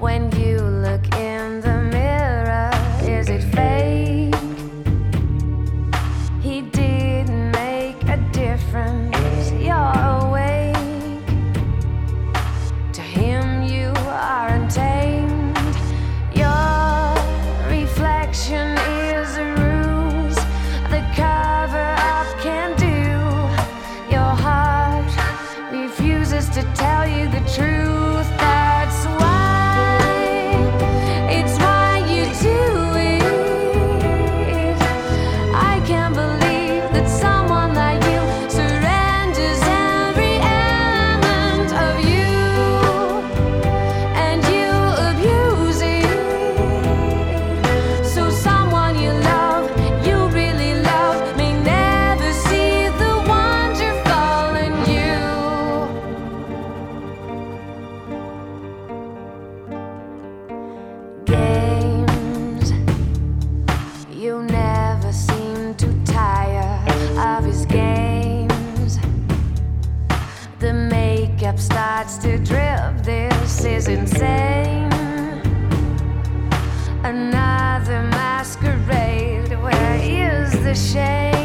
When you look in the mirror, is it fake? He didn't make a difference. You're awake. To him you are untamed. Your reflection is a ruse. The cover up can do. Your heart refuses to tell you the truth. That's why, it's why you do it. I can't believe that someone like you surrenders every element of you, and you abuse it. So someone you love, you really love, may never see the wonderful in you. Games, you never seem to tire of his games. The makeup starts to drip. This is insane. Another masquerade. Where is the shame?